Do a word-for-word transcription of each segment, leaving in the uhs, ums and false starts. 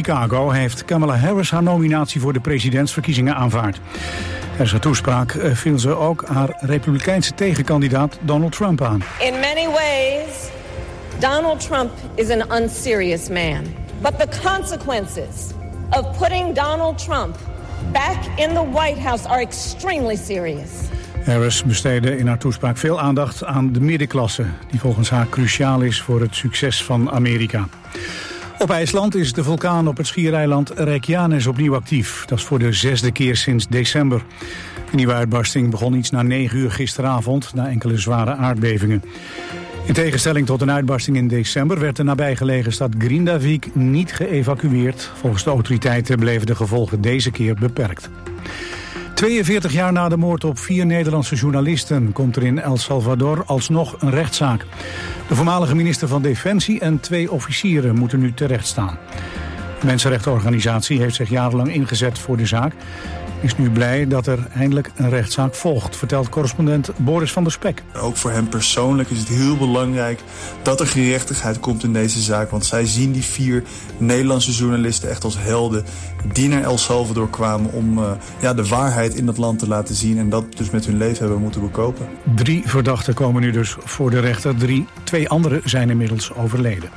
Chicago heeft Kamala Harris haar nominatie voor de presidentsverkiezingen aanvaard. Tijdens haar toespraak viel ze ook haar republikeinse tegenkandidaat Donald Trump aan. In many ways, Donald Trump is an unserious man. But the consequences of putting Donald Trump back in the White House are extremely serious. Harris besteedde in haar toespraak veel aandacht aan de middenklasse, die volgens haar cruciaal is voor het succes van Amerika. Op IJsland is de vulkaan op het schiereiland Reykjanes opnieuw actief. Dat is voor de zesde keer sinds december. De nieuwe uitbarsting begon iets na negen uur gisteravond, na enkele zware aardbevingen. In tegenstelling tot een uitbarsting in december werd de nabijgelegen stad Grindavik niet geëvacueerd. Volgens de autoriteiten bleven de gevolgen deze keer beperkt. tweeënveertig jaar na de moord op vier Nederlandse journalisten komt er in El Salvador alsnog een rechtszaak. De voormalige minister van Defensie en twee officieren moeten nu terechtstaan. De mensenrechtenorganisatie heeft zich jarenlang ingezet voor de zaak. Is nu blij dat er eindelijk een rechtszaak volgt, vertelt correspondent Boris van der Spek. Ook voor hem persoonlijk is het heel belangrijk dat er gerechtigheid komt in deze zaak. Want zij zien die vier Nederlandse journalisten echt als helden die naar El Salvador kwamen om uh, ja, de waarheid in dat land te laten zien. En dat dus met hun leven hebben moeten bekopen. Drie verdachten komen nu dus voor de rechter. Drie, twee anderen zijn inmiddels overleden.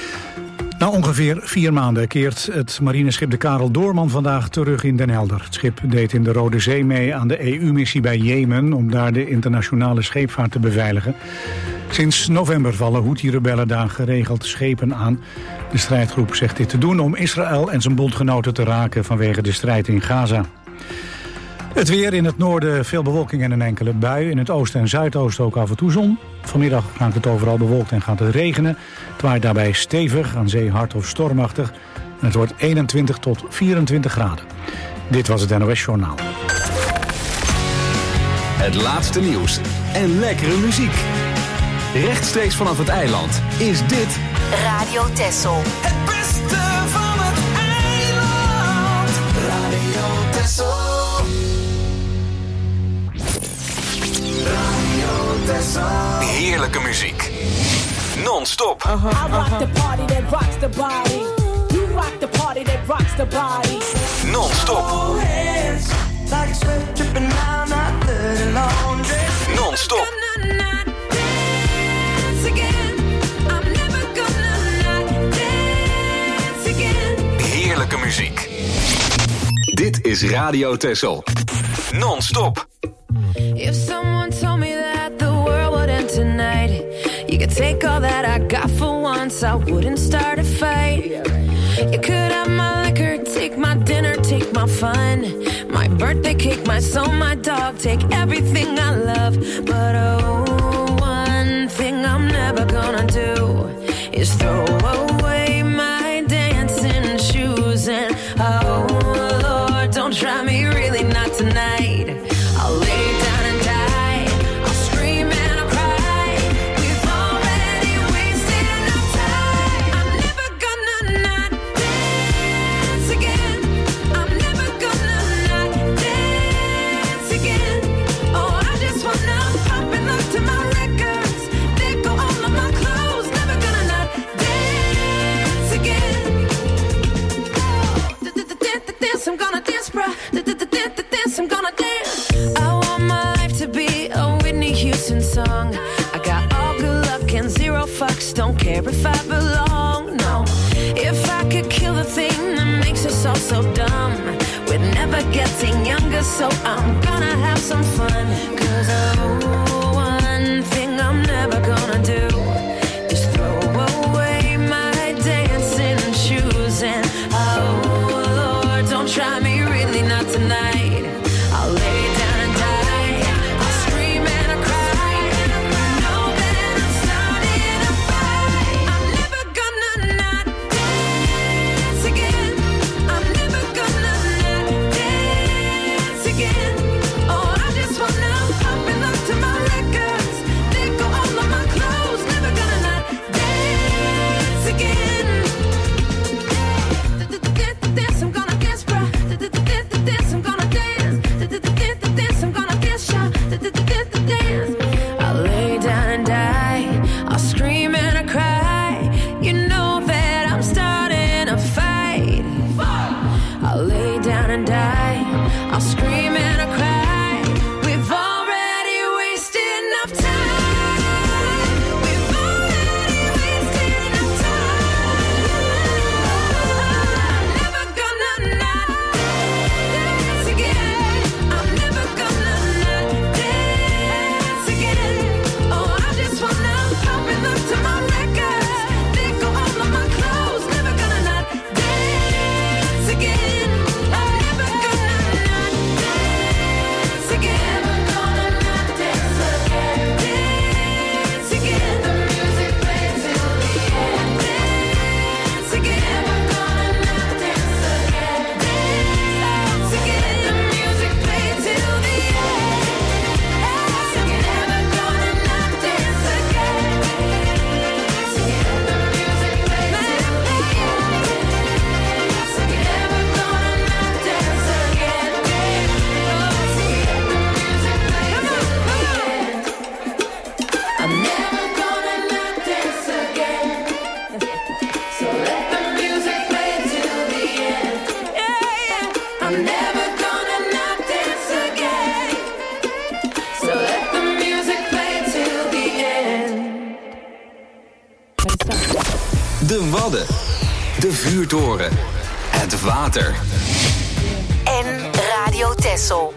Na ongeveer vier maanden keert het marineschip de Karel Doorman vandaag terug in Den Helder. Het schip deed in de Rode Zee mee aan de E U-missie bij Jemen om daar de internationale scheepvaart te beveiligen. Sinds november vallen Houthi-rebellen daar geregeld schepen aan. De strijdgroep zegt dit te doen om Israël en zijn bondgenoten te raken vanwege de strijd in Gaza. Het weer: in het noorden veel bewolking en een enkele bui. In het oosten en zuidoosten ook af en toe zon. Vanmiddag raakt het overal bewolkt en gaat het regenen. Het waait daarbij stevig, aan zee hard of stormachtig. En het wordt eenentwintig tot vierentwintig graden. Dit was het N O S Journaal. Het laatste nieuws en lekkere muziek. Rechtstreeks vanaf het eiland is dit Radio Texel. Het beste van het eiland. Radio Texel. Heerlijke muziek. Non-stop. Uh-huh, uh-huh. I rock the party that rocks the body. You rock the party that rocks the body. Non-stop. Non-stop. Heerlijke muziek. Dit is Radio Texel. Non-stop. If someone told me that the world would end tonight, you could take all that I got for once, I wouldn't start a fight. You could have my liquor, take my dinner, take my fun, my birthday cake, my soul, my dog, take everything I love. But oh, one thing I'm never gonna do is throw away my dancing shoes. And oh Lord, don't try me, really not tonight. I'll lay down and die, I'll scream and I'll cry. We've already wasted enough time. I'm never gonna not dance again. I'm never gonna not dance again. Oh, I just wanna pop and look to my records. Let go all of my clothes. Never gonna not dance again. Dance, I'm gonna dance, bruh. Dance, I'm gonna dance. Song. I got all good luck and zero fucks. Don't care if I belong, no. If I could kill the thing that makes us all so dumb, we're never getting younger, so I'm gonna have some fun. Cause oh, one thing I'm never gonna do is throw away my dancing shoes. And oh Lord, don't try me, really not tonight. I'll lay down and die, I'll scream and I'll cry. and die. I'll scream and I'll cry. We've already wasted enough time. We've already wasted enough time. I'm never gonna not dance again. I'm never gonna not dance again. Oh, I just wanna pop and look to my records. Think of all of my clothes. Never gonna not dance again. I'm never gonna not dance again. Never gonna not dance again. Dance again. The music plays till the end. Dance again. Never gonna not dance again. Dance again. The music plays till the end. Dance again. Never gonna not dance again. Dance again. The music plays till the end. Dance again. Never gonna not dance again. Dance again. The music plays till the end. I'm never gonna not dance again. So let the music play till the end. Yeah, yeah. I'm never gonna not dance again. So let the music play till the end. De Wadden. De vuurtoren. Het water. En Radio Texel.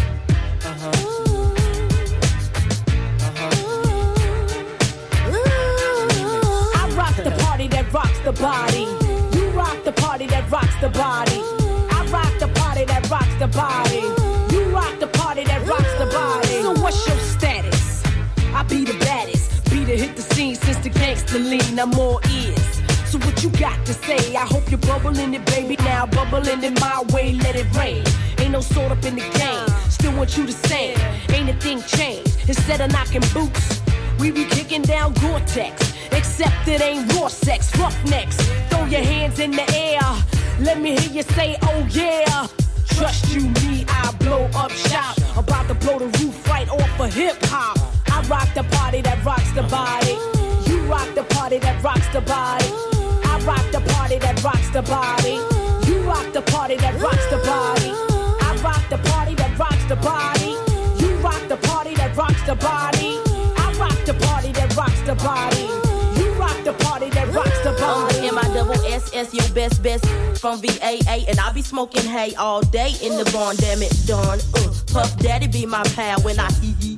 I rock the party that rocks the body. You rock the party that rocks the body. I rock the party that rocks the body. You rock the party that rocks the body. So what's your status? I be the baddest. Be to hit the scene since the gangster lean. I'm all ears. So what you got to say? I hope you're bubbling it, baby. Now bubbling it my way, let it rain. Ain't no sort up in the game. Still want you the same. Ain't a thing changed. Instead of knocking boots, we be kicking down Gore-Tex. Except it ain't raw sex, roughnecks. Throw your hands in the air. Let me hear you say, oh yeah. Trust you, me, I blow up shop. About to blow the roof right off of hip-hop. I rock the party that rocks the body. You rock the party that rocks the body. I rock the party that rocks the body. You rock the party that rocks the body. I rock the party that rocks the body. You rock the party that rocks the body. I rock the party that rocks the body. You rock the party that rocks the body. I'm the M I double S S, your best best from V A A, and I be smoking hay all day in the barn. Damn it, darn. Uh, Puff Daddy be my pal when I hee hee.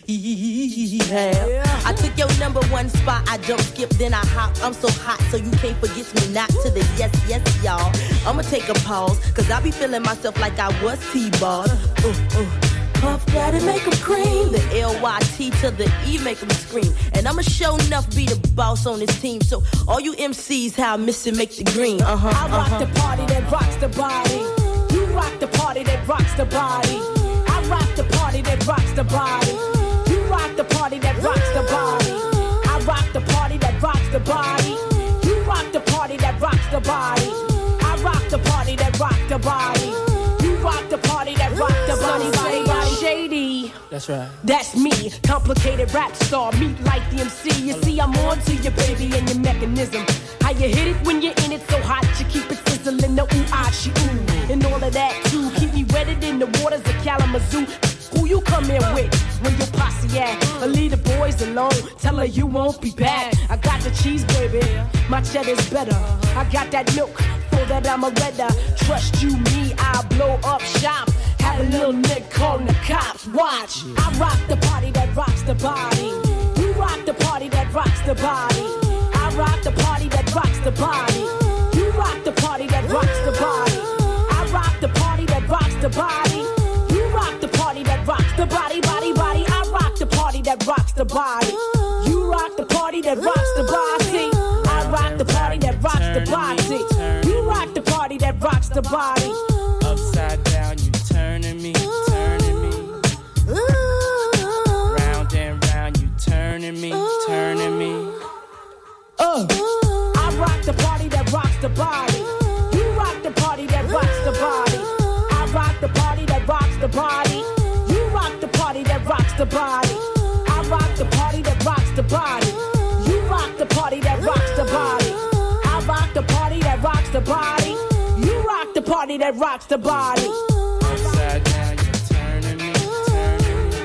Yeah. I took your number one spot, I jump, skip, then I hop. I'm so hot, so you can't forget me not to the yes, yes, y'all. I'ma take a pause, cause I be feeling myself like I was T-balled. Uh, uh. Puff Daddy make 'em cream. The L Y T to the E make 'em scream. And I'ma show enough be the boss on this team. So all you M Cs, how I miss it, make the green. Uh-huh, I rock uh-huh. the party that rocks the body. You rock the party that rocks the body. I rock the party that rocks the body. You rock the party that rocks the body. I rock the party that rocks the body. You rock the party that rocks the body. I rock the party that rocks the body. You rock the party that rocks the body. Body, body, shady. That's right. That's me, complicated rap star, meet like the M C. You see, I'm on to your baby and your mechanism. How you hit it when you're in it so hot, you keep it sizzling, the ooh, ah, she ooh. And all of that too, keep me wetted in the waters of Kalamazoo. Who you come in with, when your posse at? Or leave the boys alone, tell her you won't be back. I got the cheese, baby, my cheddar's better. I got that milk, for that I'm a redder. Trust you, me, I'll blow up shop. Have a little nick calling the cops, watch. I rock the party that rocks the body. You rock the party that rocks the body. I rock the party that rocks the body. You rock the party that rocks the body. I rock the party that rocks the body. You rock the party that rocks the body, body, body. I rock the party that rocks the body. You rock the party that rocks the body. I rock the party that rocks the body. You rock the party that rocks the body. Upside down, you turning me, turning me. Round and round, you turning me, turning me. Uh, I rock the party that rocks the body. You rock the party that rocks the body. I rock the party that rocks the body. You rock the party that rocks the body. I rock the party that rocks the body. You rock the party that rocks the body. I rock the party that rocks the body. You rock the party that rocks the body. Upside down, you're turning me, turning me.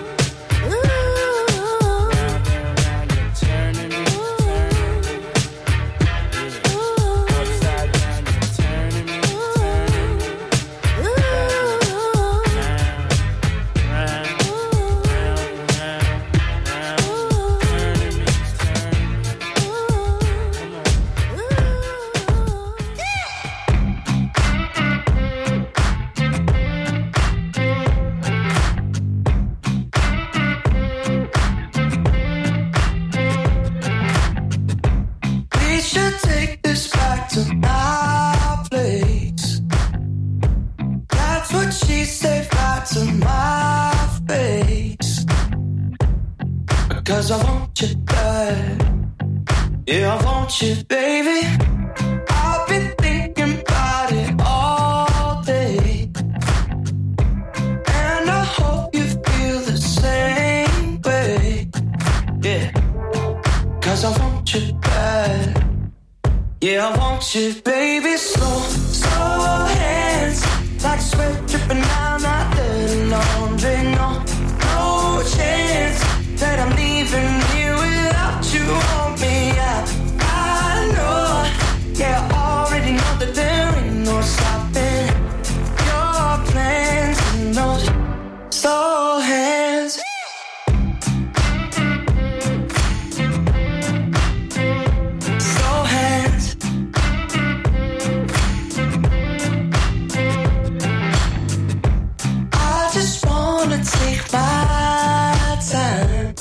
Round and round, you're turning me, turning me. Yeah. Upside down, you're turning me, turning me. Round, round, round, round, round, turning me, turning me. Come on. We should take this back to my place. That's what she said right to my face. Because I want you bad. Yeah, I want you, baby. I've been thinking about it all day. And I hope you feel the same way. Yeah. Cause I want you bad. Yeah, I want you, baby. Slow, slow hands. Like sweat dripping down my dirty laundry. No, no chance that I'm leaving here without you on me. I, I know. Yeah, I already know that there ain't no stopping your plans and those slow hands. Slow hands. I just wanna take my time.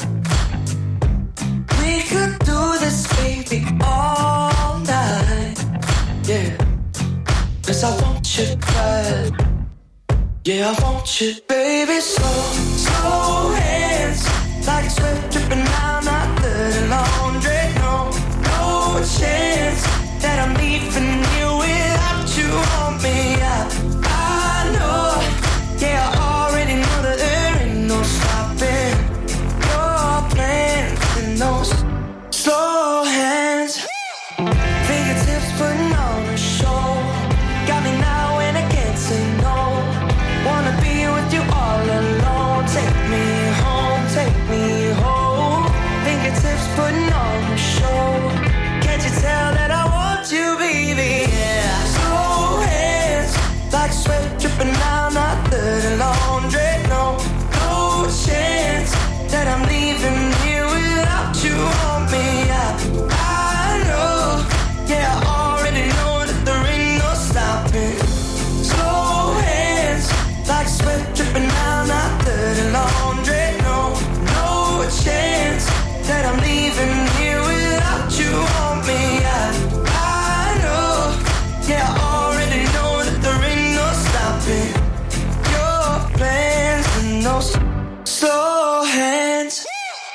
We could do this, baby, all night. Yeah, cause I want you bad. Yeah, I want you, baby. Slow, slow hands. Like sweat dripping down my dirty laundry. No, no chance that I'm leaving you without you on me. I, I know. Yeah, I already know that there ain't no stopping your plans and those slow hands. Fingertips putting on a show. Got me now and I can't say no. Wanna be with you all alone. Take me home, take me home. Fingertips putting on a show. Can't you tell that I want you, baby? Yeah. Slow hands, like sweat dripping down my dirty laundry. No, no chance that I'm leaving here without you on me. I, I know. Yeah, I already know that there ain't no stopping. Slow hands, like sweat dripping down my dirty laundry. No, no chance that I'm leaving here without you on me. I, I know. Yeah, I already know that there ain't no stopping your plans and those slow hands.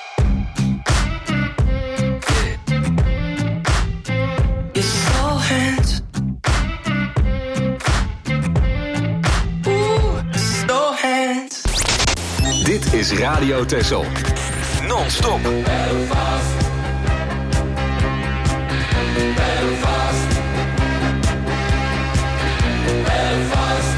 Your slow hands. Ooh, slow hands. Dit is Radio Texel. Non-stop. Belfast. Belfast. Belfast.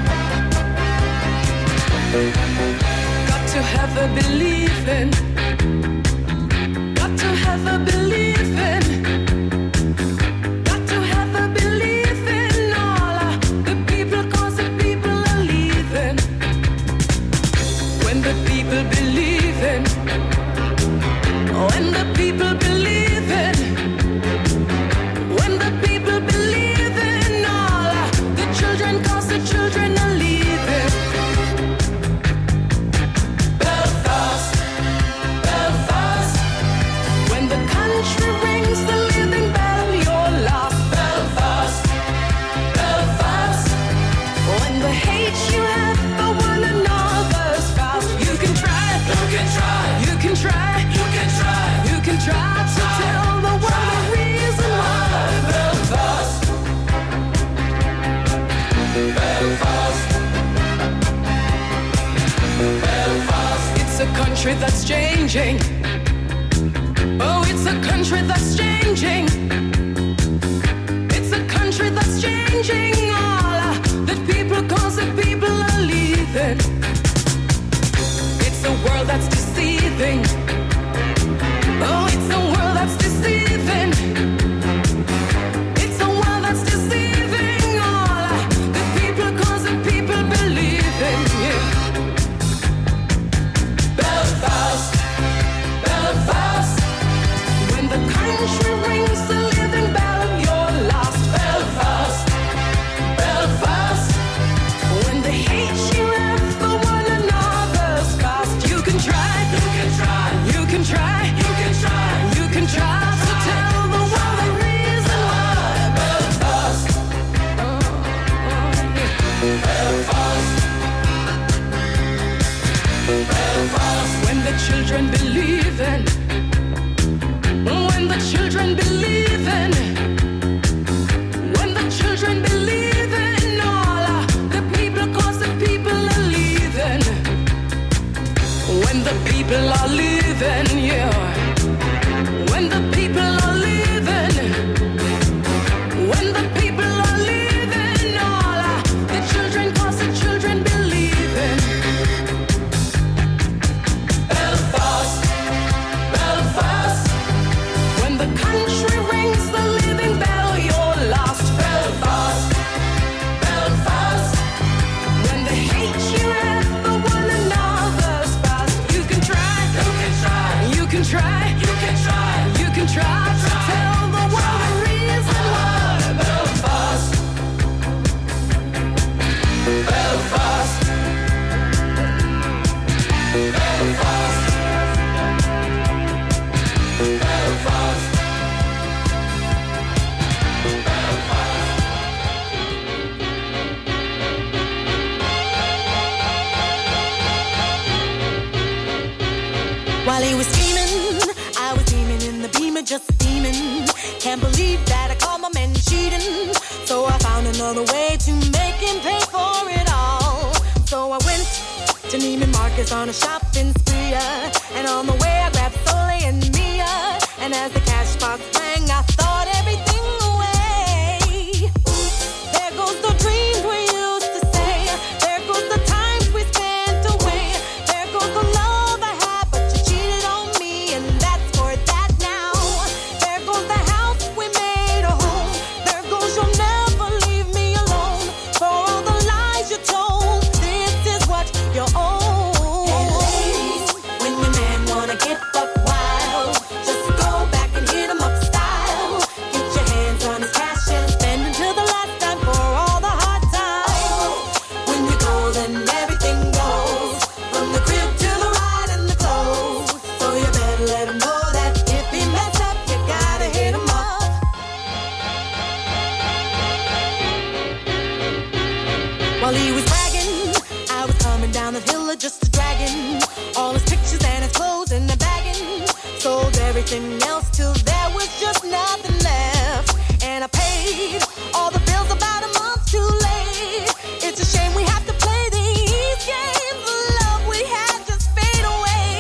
Got to have a believing. Got to have a believing. Got to have a believing. All of the people, cause the people are leaving. When the people believe in. When the people believe in. When the people believe in. All of the children, cause the children are leaving. Belfast, Belfast. When the country rings the living bell, you're lost. Belfast, Belfast. When the hate you have for one another's spouse, you can try, you can try, you can try, you can try, you can try to tell the world the reason why. Belfast, Belfast, Belfast. It's a country that's changing. Oh, it's a country that's changing. It's a country that's changing. All of children believe in, when the children believe in, when the children believe in all the people, cause the people are leaving, when the people are leaving, yeah, when the people are leaving, when the people are leaving, all the children, cause the children believe in. Belfast, Belfast, when the country rings the living bell, you're lost. Belfast, Belfast, when they hate you at the one another's past. You can try, you can try, you can try, you can try, you can try to tell the world the reason why. Belfast, Belfast, Belfast, Belfast, Belfast. While he was scheming, I was beaming in the beamer, just steaming. Can't believe that I caught my man cheating. So I found another way to make him pay for it all. So I went to Neiman Marcus on a shopping spree, uh, and on the way I grabbed Soleil and Mia. And as the cash box rang, I thought everything away. There goes the dreams we used to say. There goes the times we spent away. There goes the love I had, but you cheated on me, and that's for that now. There goes the house we made a home. There goes you'll never leave me alone. For all the lies you told, this is what you own. Hey ladies, when your man wanna get buck wild, just go back and hit him up style. Get your hands on his cash and spend until the last time for all the hard times. When you go, then everything goes, from the crib to the ride and the clothes. So you better let him know that if he mess up, you gotta hit him up. While he was bragging, I was coming down the hill of just a dragon. All his pictures and his clothes in the bagging. Sold everything else till there was just nothing left. And I paid all the bills about a month too late. It's a shame we have to play these games. The love we had just fade away,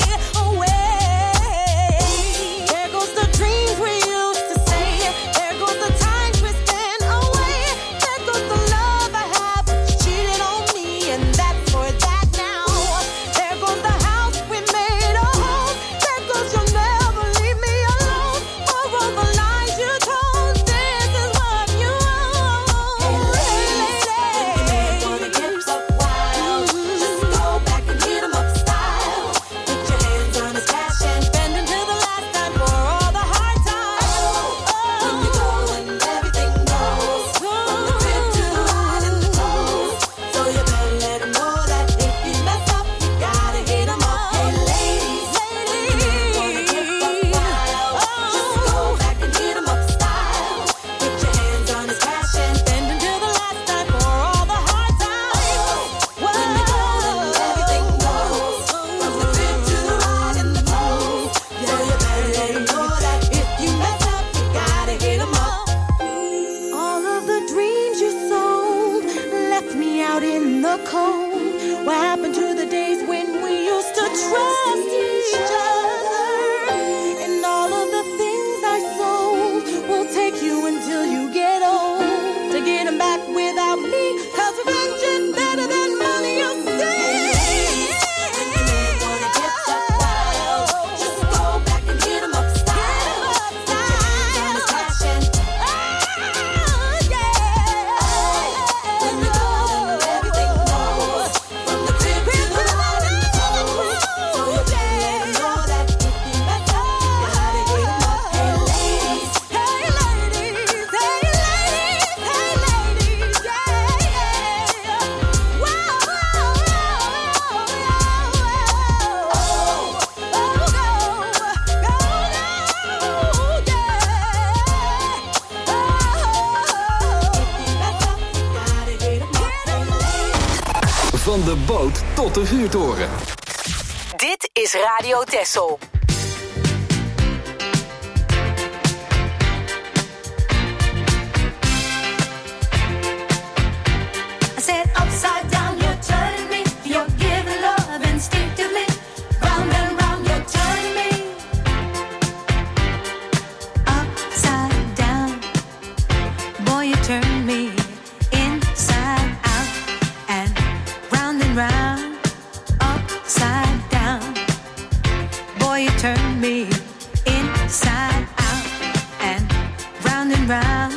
away. There goes the dreams we used to say. There goes the times we spent away. There goes the love I had, but you cheated on me, and that's for that now. There goes the house we made a home. There goes you'll never leave me alone. For all the lies you told, this is what you own. Hey lady, when your man wanna get buck wild, just go back and hit him up style. Put your hands on his cash and spend until the last time for all the hard times. When you go and everything goes, from the crib to the ride and the clothes. So you better let him know that if you mess up, you gotta hit him up. Hey ladies, when your man wanna get buck wild, just go back and hit him up style. Put your hands on his cash and spend until the last time for all the hard times. When you go, then everything goes, from the crib to the ride and the clothes. So you better let him know that if you mess up, you gotta hit him up. All of the dreams you sold left me out in the cold. What happened to the days when we used to trust each other? And all of the things I sold will take you until you get old to get them back without me. Cause revenge is better than money, you say. When your man wanna get buck wild, just go back and hit him up style. Put your hands on his cash and when you go, then everything goes, from the crib to the ride and the clothes. So you better let him know that if you mess up, you gotta hit him up. Hey ladies, hey ladies, hey ladies, hey ladies, yeah. Whoa, whoa, whoa, whoa, oh, oh, go, go now, yeah. Oh, if you mess up, you gotta hit him up. Hey ladies. Van de boot tot de vuurtoren. Dit is Radio Texel. I said upside down, you're turning me. You're giving love instinctively. Round and round, you're turning me. Upside down, boy, you turn me inside out and round and round. Upside down, boy, you turn me inside out and round and round.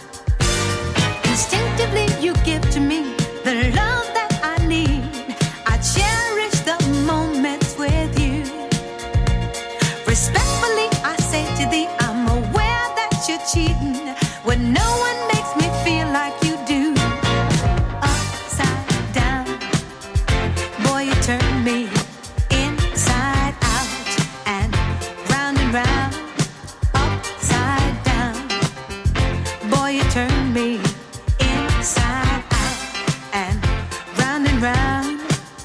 Instinctively, you give to me the love that I need. I cherish the moments with you. Respectfully, I say to thee, I'm aware that you're cheating when no one makes me feel like you do. Upside down, boy, you turn me inside out and round and round. Upside down, boy, you turn me inside out and round and round.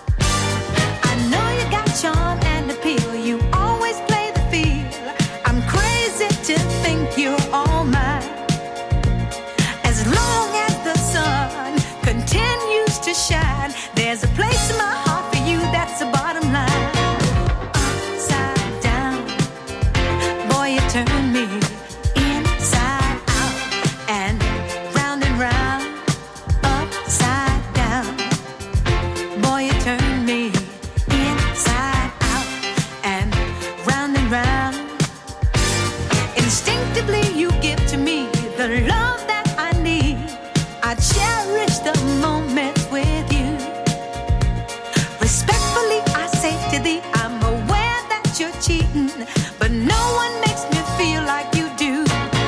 I know you got charm and appeal. You always play the field. I'm crazy to think you're all mine. As long as the sun continues to shine, there's a place in my heart for you. That's the bottom line. Upside down, boy, you turn me inside out and round and round. Upside down, boy, you turn me inside out and round and round. Instinctively, you give to me the love that I need. I cherish the moments with you. Respectfully, I say to thee, I'm aware that you're cheating, but no one makes me feel like you do.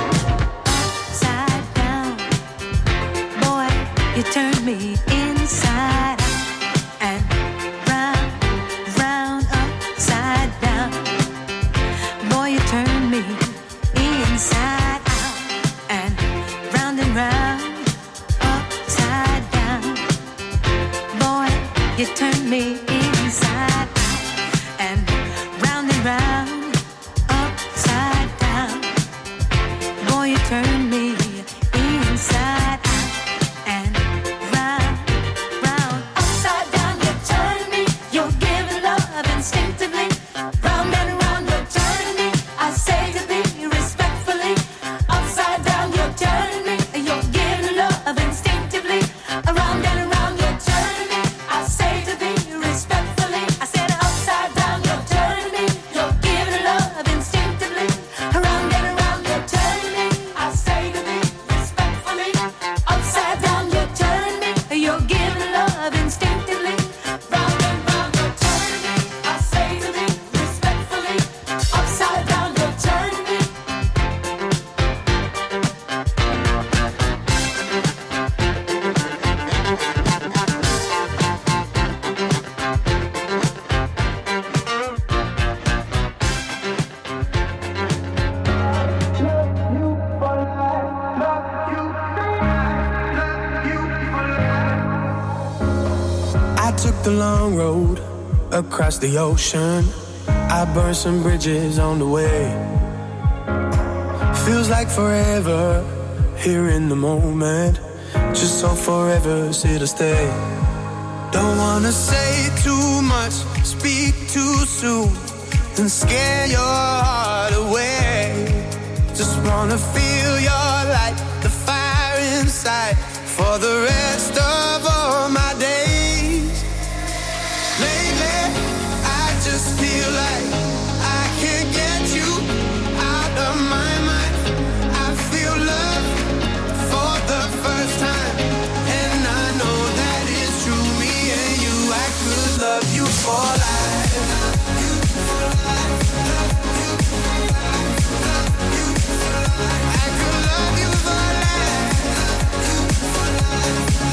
Upside down, boy, you turn me inside out and round, round, upside down. Boy, you turn me inside out and round and round, upside down. Boy, you turn me inside out and round and round, upside down. Boy, you turn me inside out and round, round. Upside down, you're turning me. You're giving love instinctively. Round and round, you're turning me. I say to thee respectfully. Upside down, you're turning me. You're giving love instinctively. Around and around, you're turning me. I say to thee respectfully. I said upside down, you're turning me. You're giving love instinctively. Around and around, you're turning me. I say to thee respectfully. Upside down, you're turning me. You're giving love instinctively. Round and round, you're turning me. I say to thee respectfully. Upside down, you're turning me. I took the long road across the ocean. I burned some bridges on the way. Feels like forever here in the moment. Just so forever's here to stay. Don't wanna say too much, speak too soon, and scare your heart away. Just wanna feel your light, the fire inside, for the rest of all my days. Lately, I just feel like I can't get you out of my mind. I feel love for the first time, and I know that it's true. Me and you, I could love you for life. Love you for life. Love you for life. Love you for life. I could love you for life. Love you for life.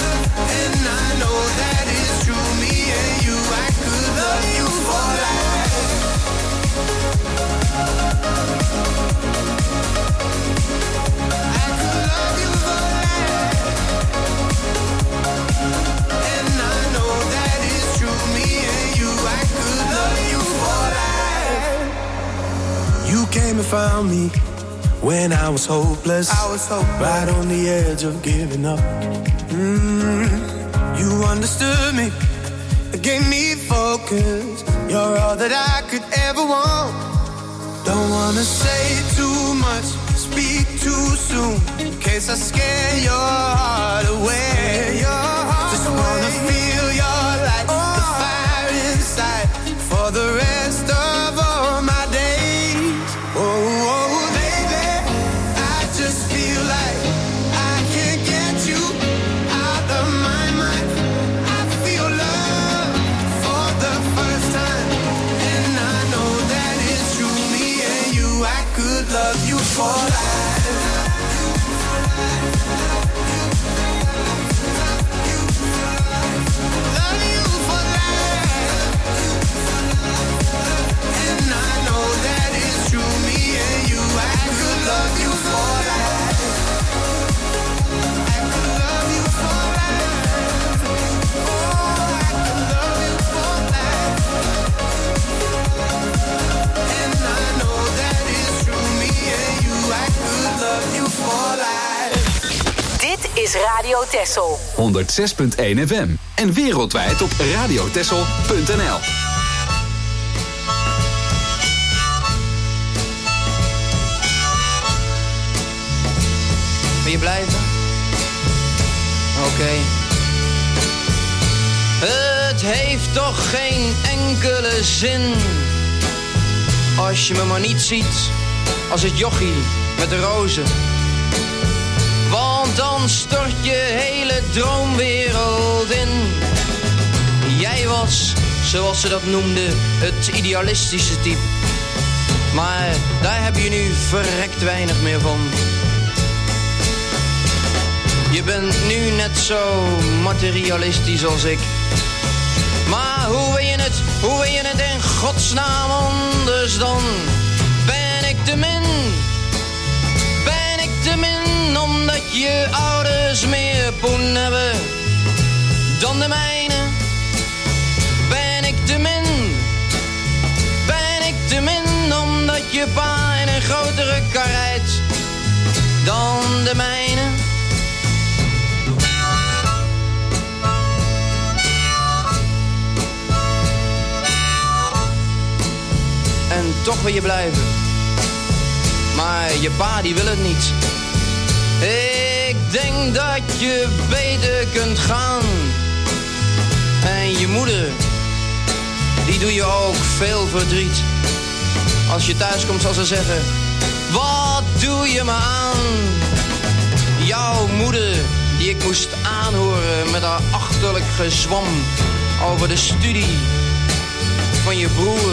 and found me when I was hopeless, I was hopeless. Right on the edge of giving up. Mm, you understood me, it gave me focus. You're all that I could ever want. Don't wanna say too much, speak too soon, in case I scare your heart away. Your heart Just away. Wanna feel your light, oh. The fire inside, for the rest of all my days. Oh, oh, baby, I just feel like I can't get you out of my mind. I feel love for the first time, and I know that it's true. Me and you, I could love you for life. Dit is Radio Texel. honderd zes punt één F M. En wereldwijd op radiotexel punt n l. Wil je blijven? Oké. Okay. Het heeft toch geen enkele zin als je me maar niet ziet als het jochie met de rozen. Want dan stort je hele droomwereld in. Jij was, zoals ze dat noemden, het idealistische type. Maar daar heb je nu verrekt weinig meer van. Je bent nu net zo materialistisch als ik. Maar hoe wil je het, hoe wil je het in godsnaam anders dan? Ben ik te min? Ben ik te min omdat je ouders meer poen hebben dan de mijne? Ben ik te min? Ben ik te min omdat je pa in een grotere kar rijdt dan de mijne? En toch wil je blijven. Maar je pa die wil het niet. Ik denk dat je beter kunt gaan. En je moeder, die doe je ook veel verdriet. Als je thuis komt zal ze zeggen: wat doe je me aan? Jouw moeder, die ik moest aanhoren met haar achterlijk gezwam over de studie van je broer.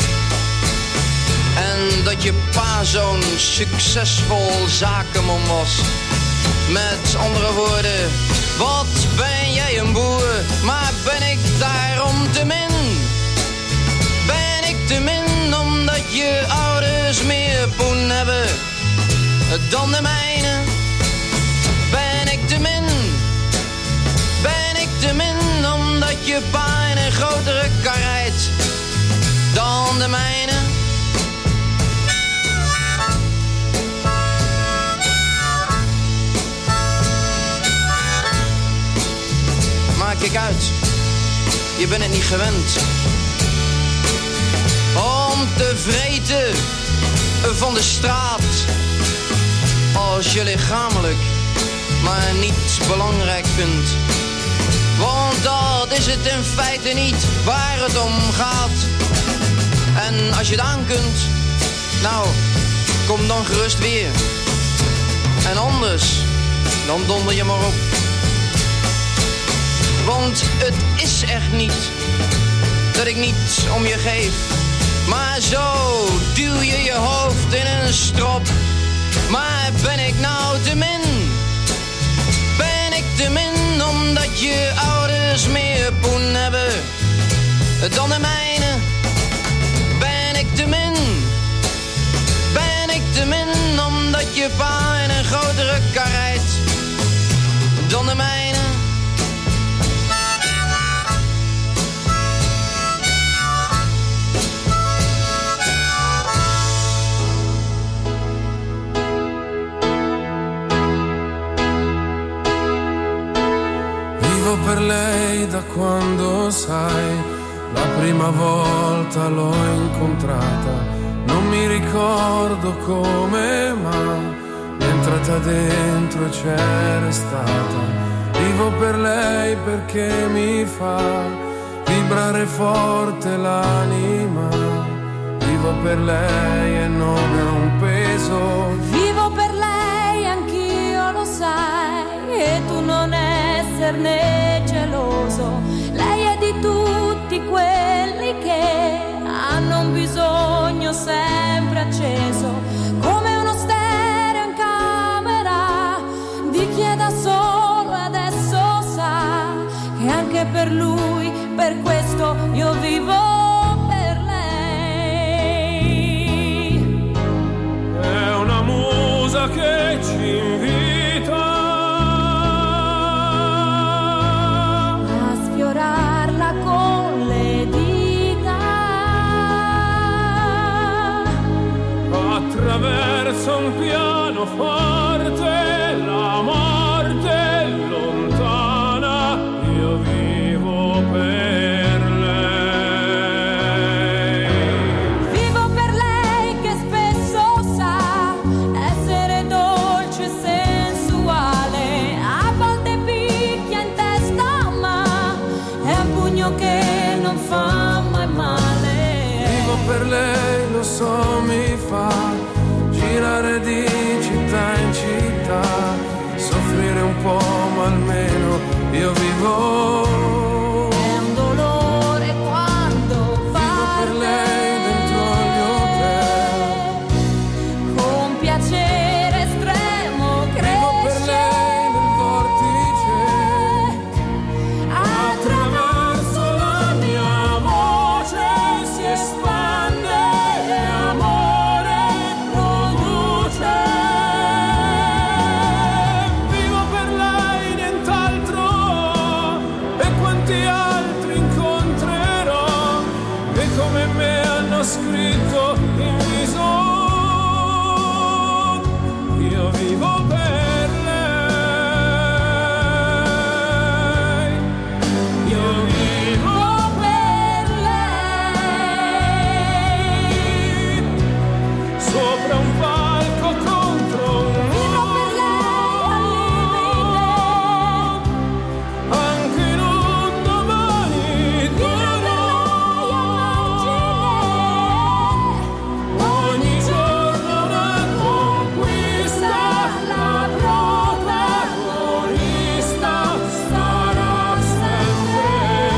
En dat je pa zo'n succesvol zakenman was. Met andere woorden, wat ben jij een boer, maar ben ik daarom te min? Ben ik te min omdat je ouders meer poen hebben dan de mijne? Ben ik te min? Ben ik te min omdat je pa in een grotere kar rijdt dan de mijne? Maar kijk uit, je bent het niet gewend om te vreten van de straat als je lichamelijk maar niet belangrijk vindt. Want dat is het in feite niet waar het om gaat. En als je het aan kunt, nou, kom dan gerust weer. En anders, dan donder je maar op. Want het is echt niet dat ik niet om je geef. Maar zo duw je je hoofd in een strop. Maar ben ik nou te min? Ben ik te min omdat je ouders meer poen hebben dan de mijne? Ben ik te min? Ben ik te min omdat je pa in een grotere kar rijdt dan de mijne? lei da quando, sai, la prima volta l'ho incontrata. Non mi ricordo come, ma mi è entrata dentro e c'è restata. Vivo per lei perché mi fa vibrare forte l'anima. Vivo per lei e non è un peso. Vivo per lei, anch'io lo sai, e tu non esserne geloso. Lei è di tutti quelli che hanno un bisogno sempre acceso, come uno stereo in camera di chi è da solo e adesso sa che anche per lui, per questo io vivo per lei. È una musa che ci invita a sfiorarla con le dita attraverso un pianoforte, la morte è lontana, io vivo per lei. Vivo per lei che spesso sa essere dolce e sensuale, a volte picchia in testa ma è un pugno che non fa mai male. Vivo per lei, lo so, mi fa girare di città in città, soffrire un po' ma almeno io vivo. È un dolore quando va per lei dentro gli hotel, con piacere estremo cresce. Vivo per lei nel vortice, attraverso la mia voce si espande amore. Vivo per lei, nient'altro, e quanti altri incontrerò che come me hanno scritto in viso. Io vivo per lei, io vivo per lei, sopra un palco contro un vivo per lei, anche in un domani duro. Ogni giorno una conquista, la protagonista sarà sempre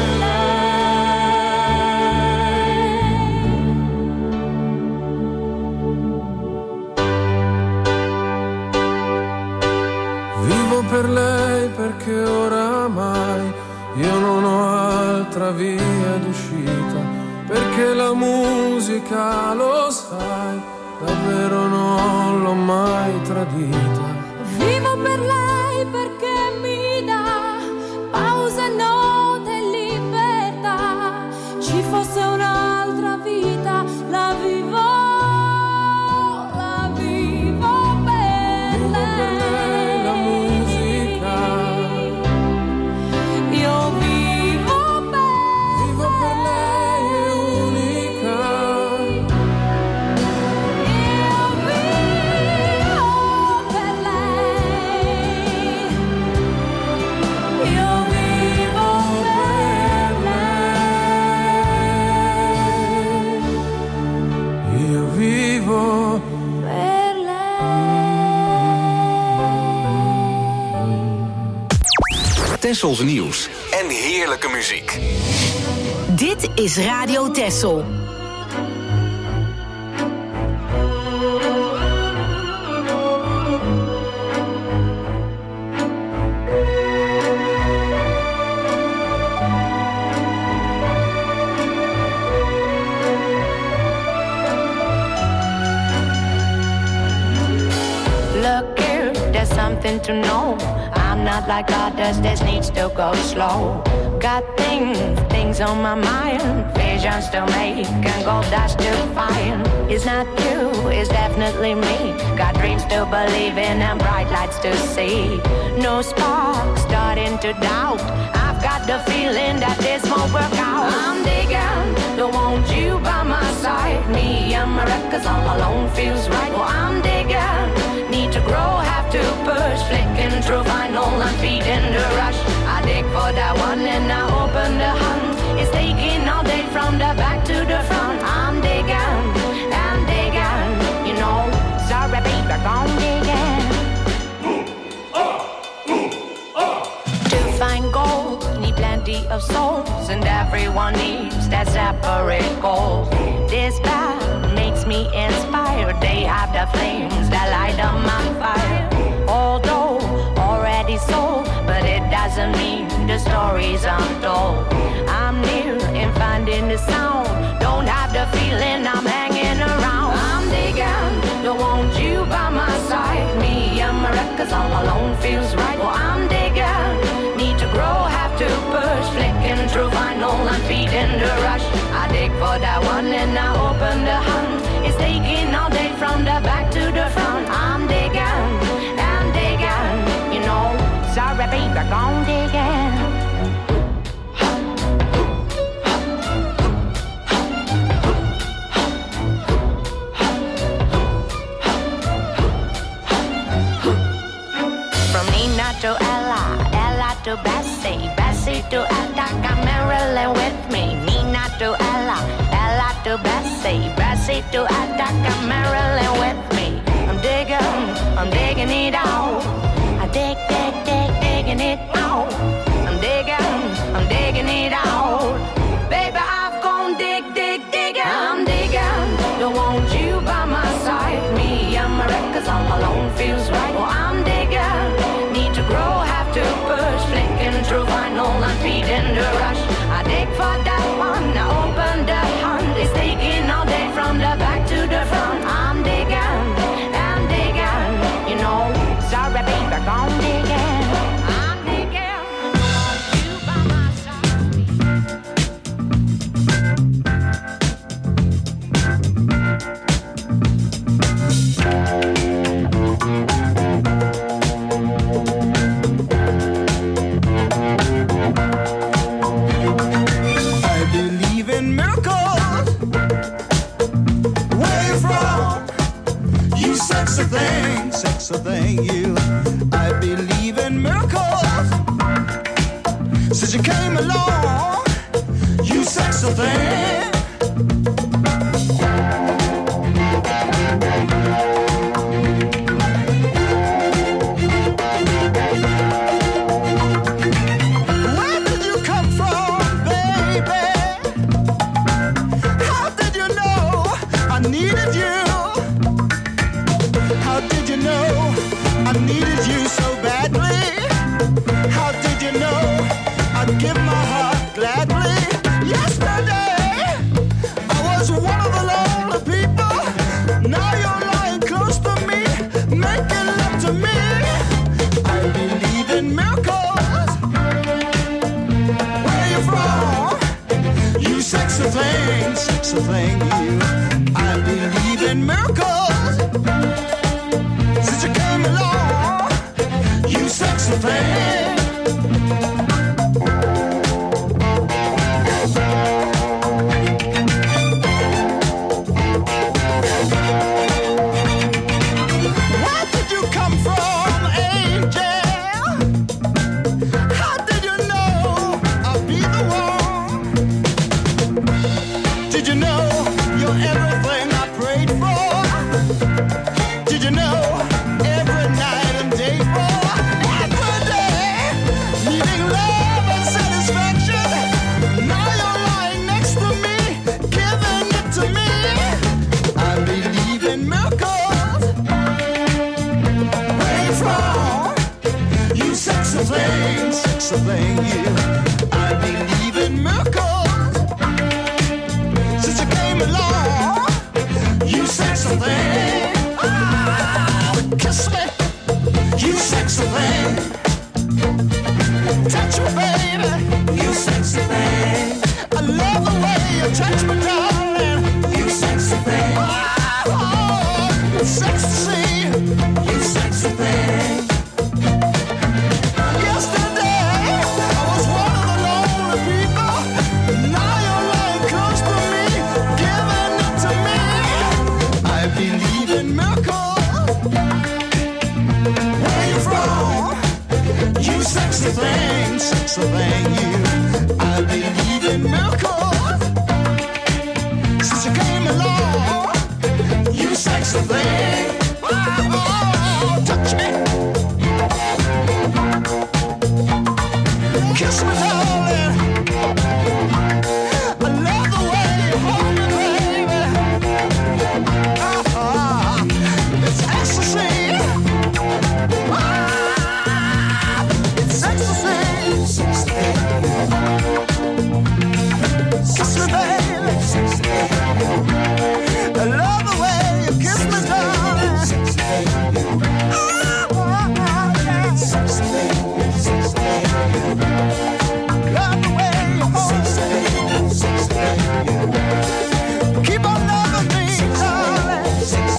lei. Vivo per lei perché oramai io non ho altra via d'uscita, perché la musica, lo sai, davvero non l'ho mai tradita. Vivo per lei perché mi dà pause, note e libertà. Ci fosse un'altra vita, la vivo, la vivo per Vivo per lei la musica, io vivo per vivo per lei è unica. io vivo per lei, io vivo per lei, io vivo per Tessels nieuws en heerlijke muziek. Dit is Radio Tessel. Look here, there's something to know. I'm not like others, this needs to go slow. Got things, things on my mind, visions to make and gold dust to find. It's not you, it's definitely me. Got dreams to believe in and bright lights to see. No spark, starting to doubt. I've got the feeling that this won't work out. I'm digging, don't want you by my side. Me and my records all alone feels right. Well, I'm digging, need to grow, have to push. Flicking through vinyl and feeding the rush. I dig for that one and I open the hunt. It's taking all day from the back to the front. I'm digging, I'm digging, you know. Sorry, baby, I'm digging. To find gold, need plenty of souls, and everyone needs that separate goal. This path makes me inspired. They have the flames that light up my fire. Although already sold, but it doesn't mean the stories untold. I'm near in finding the sound. Don't have the feeling I'm hanging around. I'm digging, don't want you by my side. Me and my records all alone feels right. Well, I'm digging, need to grow, have to push. Flicking through vinyl and feeding the rush. I dig for that one and I open the hunt. It's taking all day from the back to the front. I'm digging, I'm digging, you know. Sorry, baby, gone digging. From Nina to Ella, Ella to Bessie, Bessie to Attica, Marilyn with me. Nina to Ella, Ella to Bessie, Bessie to Attica, Marilyn with me. I'm digging, I'm digging it out. I dig, dig, dig, digging it out. I'm digging, I'm digging it out. Baby, I've gone dig, dig, digging. I'm digging, don't want you by my side. Me and my records all alone feels right. Well, I'm digging, need to grow, have to push. Flicking through vinyl and feeding the rush. I dig for that one, I open the hunt. It's taking all day from the back to the front. I'm digging, I'm digging, you know. Sorry, baby, gone digging. I'm digging, want you by my I believe in miracles. Where you from? You sexy thing, sexy thing, you. I believe in miracles. Since you came along, you sexy thing. Where did you come from, baby? How did you know I needed you? How did you know I needed you so badly? How did you know I'd give my heart gladly? Yesterday, I was one of the lonely people. Now you're lying close to me, making love to me. I believe in miracles. Where you from? You sexy thing, sexy thing, you. I believe in miracles. Since you came along, you sexy thing. Where did you come from, angel? How did you know I'd be the one? Did you know you're everything I prayed for? Did you know every night and day for? Every day, needing love and satisfaction. Now you're lying next to me, giving it to me. I believe in miracles. Where you from? You sexy thing, sexy thing, you. I believe in I believe in miracles. Since you came along, you sexy thing. Oh, oh, touch me. Kiss me, darling. I love the way you hold me, baby. Oh, oh, it's ecstasy. Ah, it's ecstasy. Kiss me, baby. I love the way you kiss me, darling. Oh, oh, oh, yeah. Love the way you hold me. Keep on loving me, darling.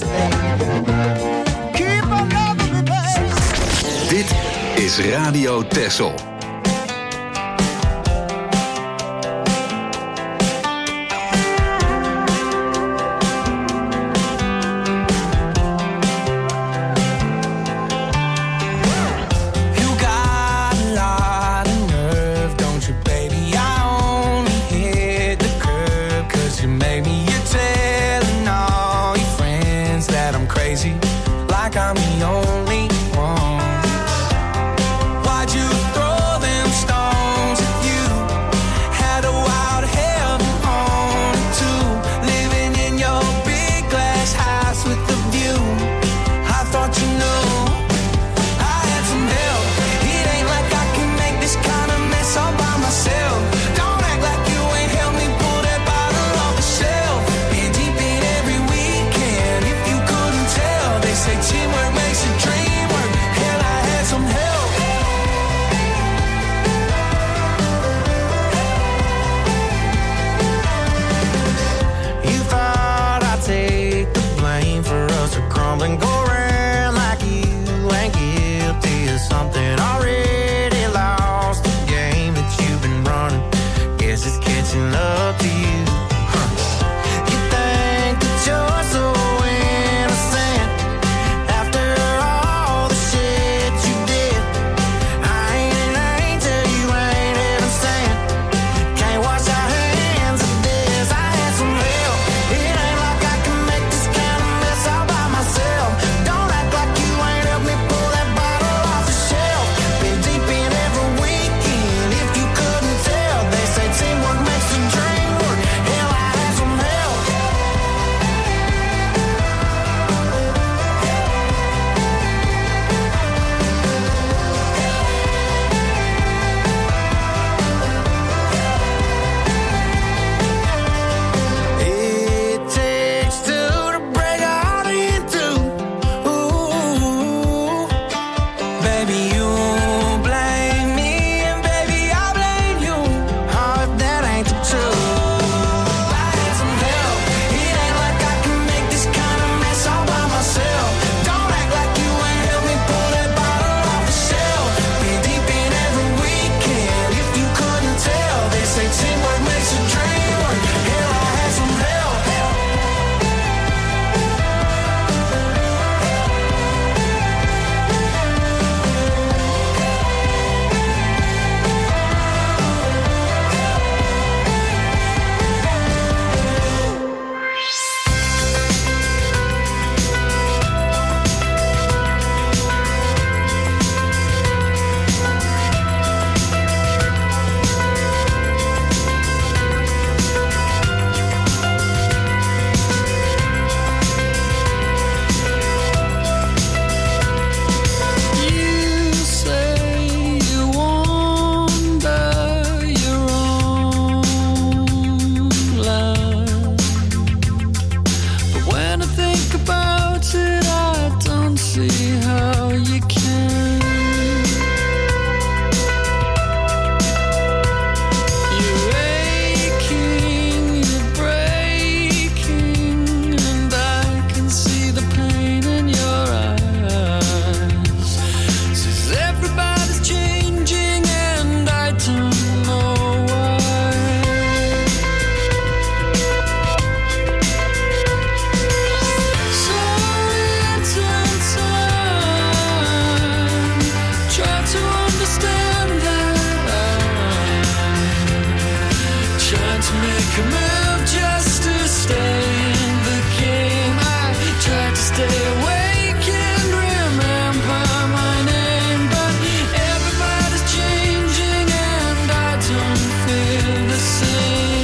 Keep on loving me, baby. Dit is Radio Texel. Like I'm the only one. Why'd you throw them stones at you? Had a wild head on it too. Living in your big glass house with the view. I thought you knew I had some help. It ain't like I can make this kind of mess all by myself. Don't act like you ain't helped me pull that bottle off the shelf. Been deep in every weekend. If you couldn't tell, they say teamwork makes a dream work. Hell, I had some help. You thought I'd take the blame for us to crumble and go around like you ain't guilty of something already lost. The game that you've been running, guess it's catching up to you. Huh. You think that you're so innocent after all the shit you did. I ain't an angel, you ain't even saying. Can't wash our hands of this. I had some help. It ain't like I can make this kind of mess all by myself. Don't act like you ain't helped me pull that bottle off the shelf. Been deep in every weekend. If you couldn't tell, they say teamwork makes the dream to make a move just to stay in the game. I tried to stay awake and remember my name, but everybody's changing and I don't feel the same.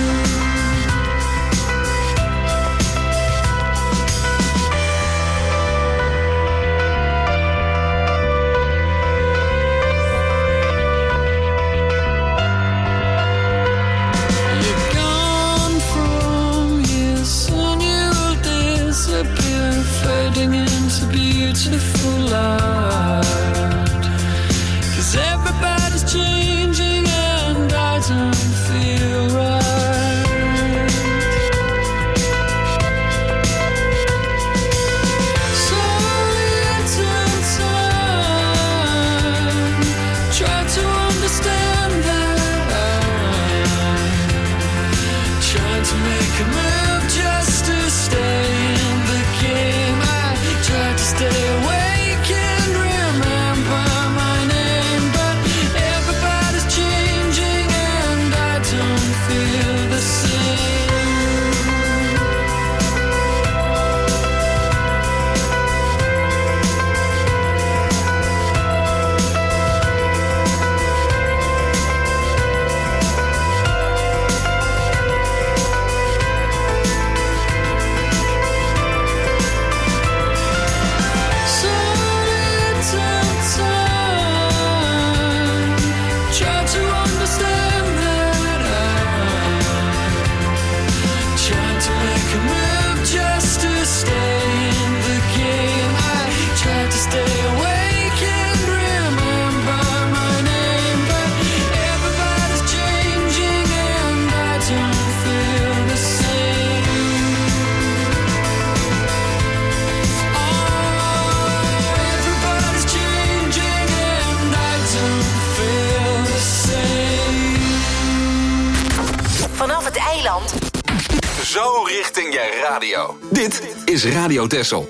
You're gone from here, soon you'll disappear, fading into beautiful light. 'Cause everybody's changing and I don't feel right. So little time, try to understand that I'm trying to make a move just to stay in the game. I tried to stay awake and remember my name, but everybody's changing and I don't feel the same. So little time, try to understand that I'm trying to make a move just to stay in the game. I tried to stay awake and remember my name, but everybody's changing and I don't feel the same. Everybody's changing and I don't feel the same. Vanaf het eiland. Zo richting je radio. Dit is Radio Texel.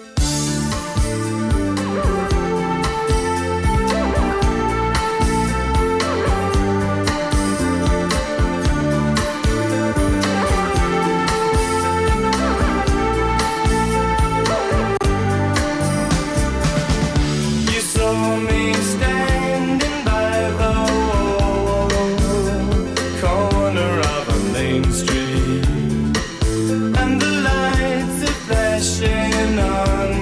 You saw me standing by the corner of a main street, and the lights are flashing on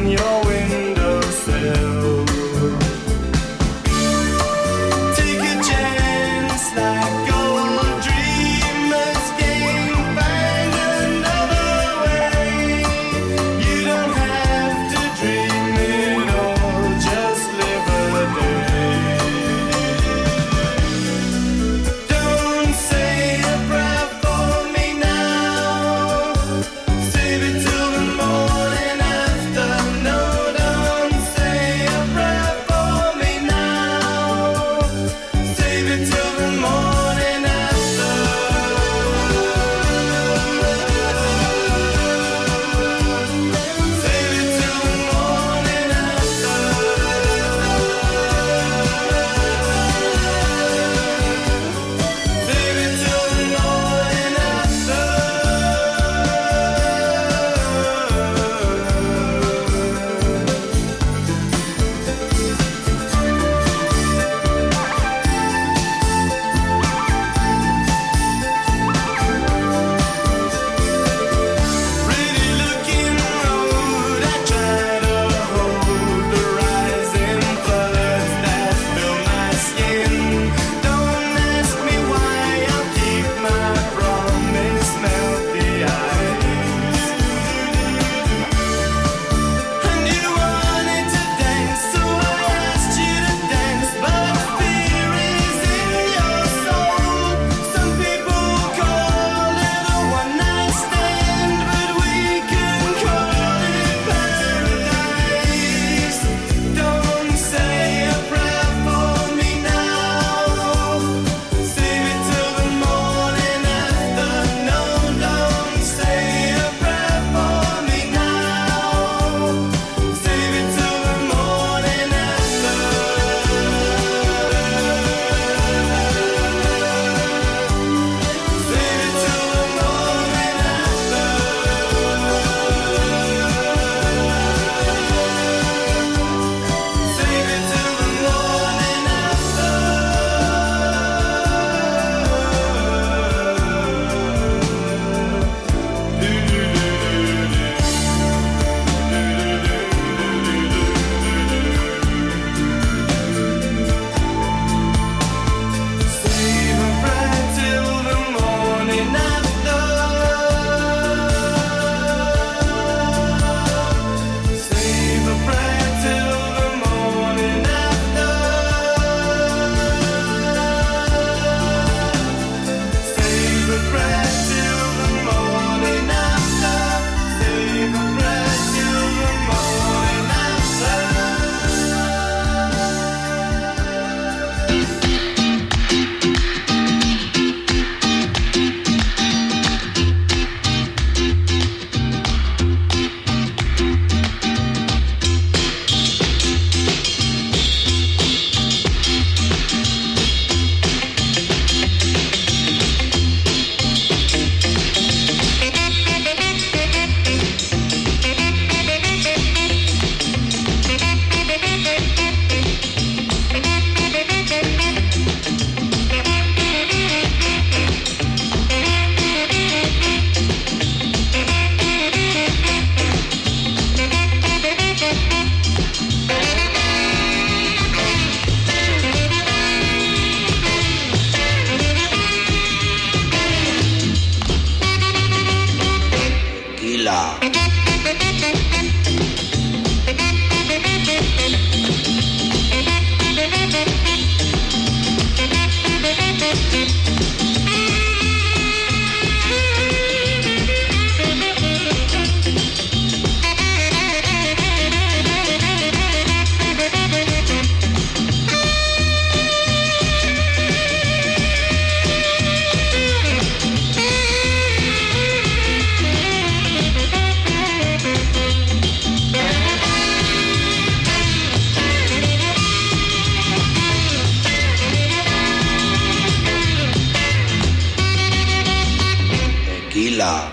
y'all.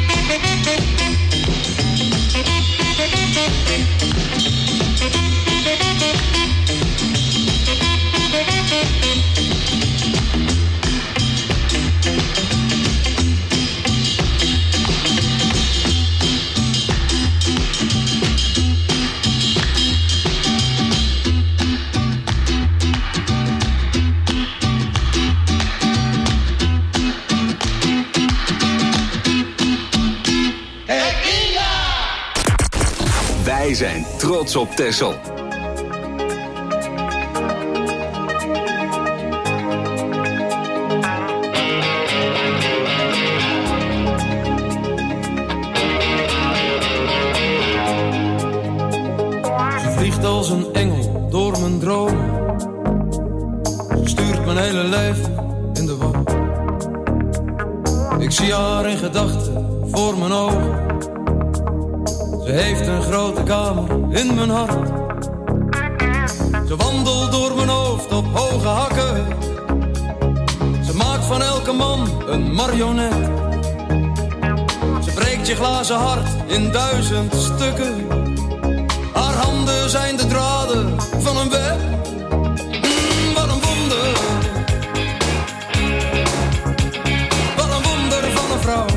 Wij zijn trots op Texel. Ze vliegt als een engel door mijn dromen. Ze stuurt mijn hele leven in de war. Ik zie haar in gedachten voor mijn ogen. Ze heeft een grote kamer in mijn hart. Ze wandelt door mijn hoofd op hoge hakken. Ze maakt van elke man een marionet. Ze breekt je glazen hart in duizend stukken. Haar handen zijn de draden van een web. Mm, wat een wonder. Wat een wonder van een vrouw.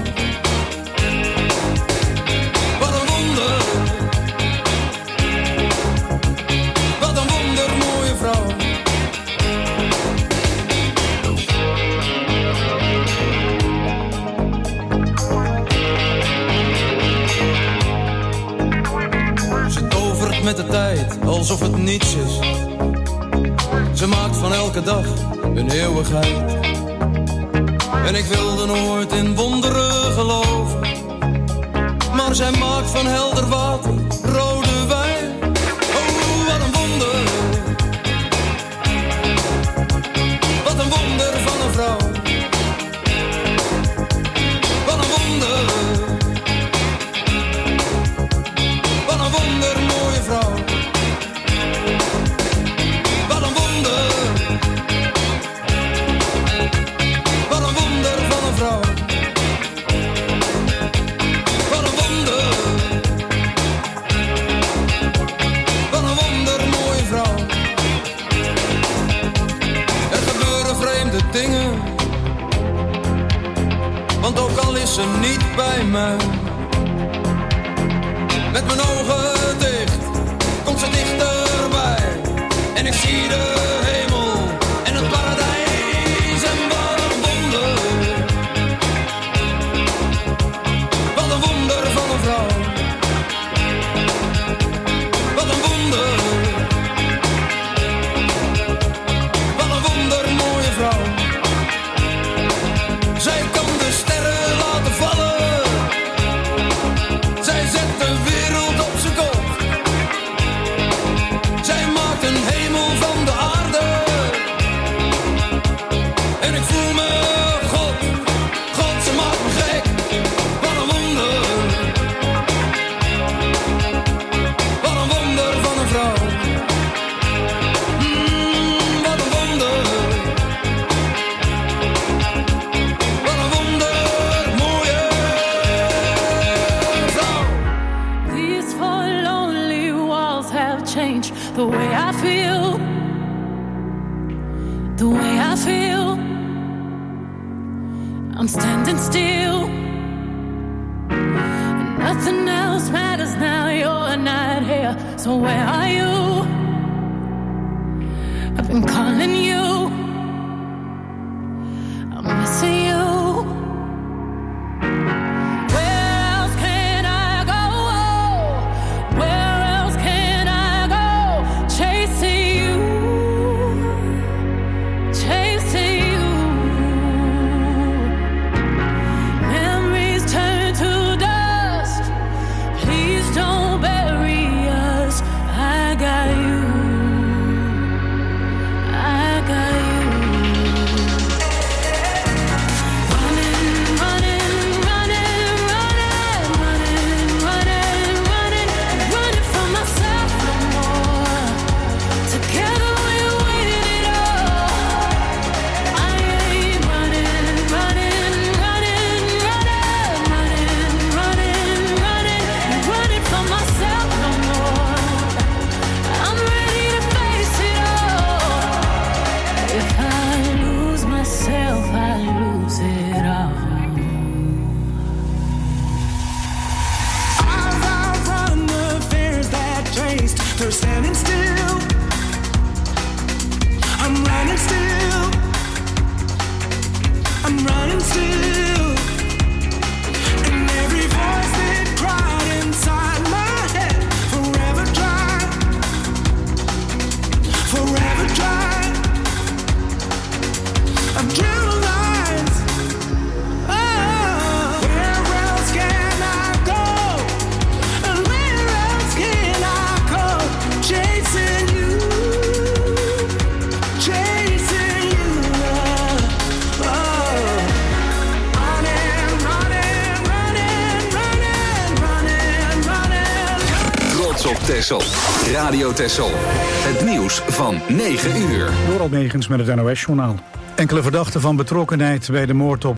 Met de tijd, alsof het niets is. Ze maakt van elke dag een eeuwigheid. En ik wilde nooit in wonderen geloven. Maar zij maakt van helder water rode wijn. Oh, wat een wonder. Wat een wonder van een vrouw. Wat een wonder. Wat een wonder, mooie vrouw. Wat een wonder. Wat een wonder van een vrouw. Wat een wonder. Wat een wonder, mooie vrouw. Er gebeuren vreemde dingen. Want ook al is ze niet bij mij. Met mijn ogen dicht, komt ze dichterbij. En ik zie de hemel en het paradijs. En wat een wonder. Wat een wonder van een vrouw. Wat een wonder. Wat een wonder, mooie vrouw. Zij kan de sterren laten vallen. Zij zet de wereld op zijn kop. Zij maakt een hemel van de aarde. En ik voel me God, God, ze maakt me gek. Wat een wonder. Wat een wonder van een vrouw. Mm, wat een wonder. Wat een wonder, mooie vrouw. These four lonely walls have changed the way I feel. The way I feel. I'm standing still. And nothing else matters now. You're not here. So where are you? I've been calling you. I'm missing you. Where else can I go? Where else can I go? Chasing you, chasing you. Memories turn to dust. Please don't bury us. I got you. I got Texel. Radio Texel. Het nieuws van negen uur. Door Almegens met het N O S-journaal. Enkele verdachten van betrokkenheid bij de moord op